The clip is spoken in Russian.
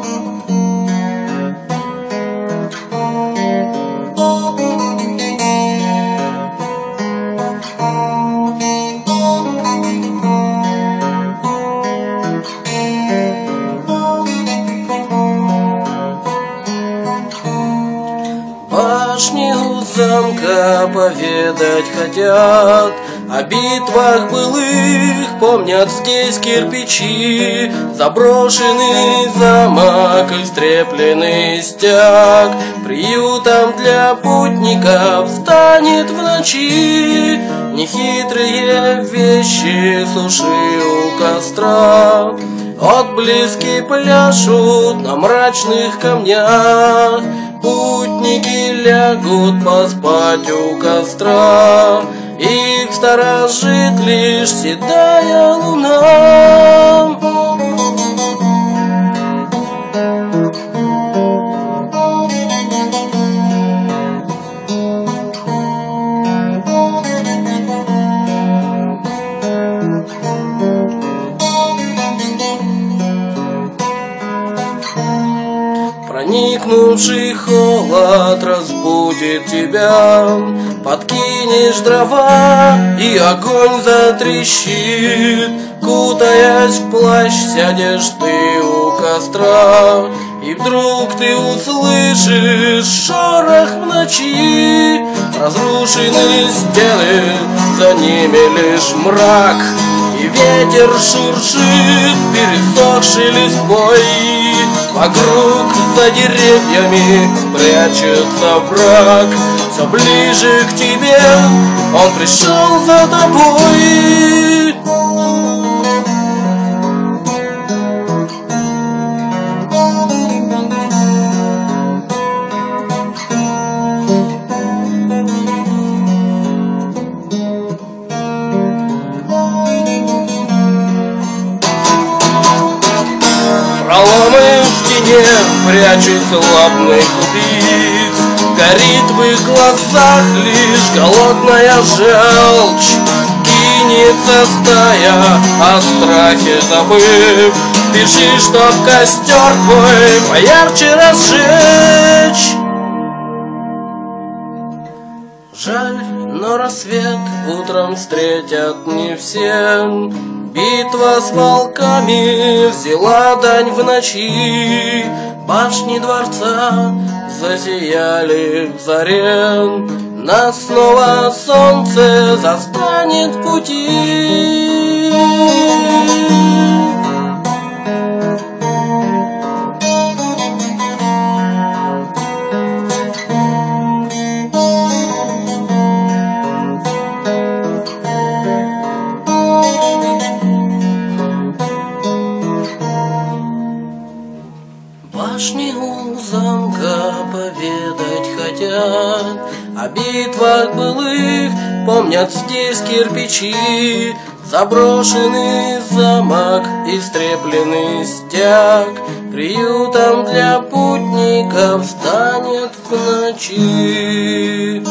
Башни у замка поведать хотят о битвах былых, помнят здесь кирпичи, заброшенный замок, истрепленный стяг. Приютом для путников станет в ночи нехитрые вещи суши у костра. Отблески пляшут на мрачных камнях, путники лягут поспать у костра. Их сторожит лишь седая луна. Проникнувший холод разбудит тебя, подкинешь дрова, и огонь затрещит. Кутаясь в плащ, сядешь ты у костра, и вдруг ты услышишь шорох в ночи. Разрушены стены, за ними лишь мрак, и ветер шуршит пересохшей листвой. Вокруг за деревьями прячется враг, все ближе к тебе, он пришел за тобой. Проломы в стене прячут злобных убийц, горит в их глазах лишь голодная желчь. Кинется стая, о страхе забыв, спеши, чтоб костер твой поярче разжечь. Жаль, но рассвет утром встретят не все. Битва с волками взяла дань в ночи. Башни дворца засияли в заре, нас снова солнце застанет в пути. Башни у замка поведать хотят о битвах былых, помнят здесь кирпичи. Заброшенный замок, истрепленный стяг, приютом для путников станет в ночи.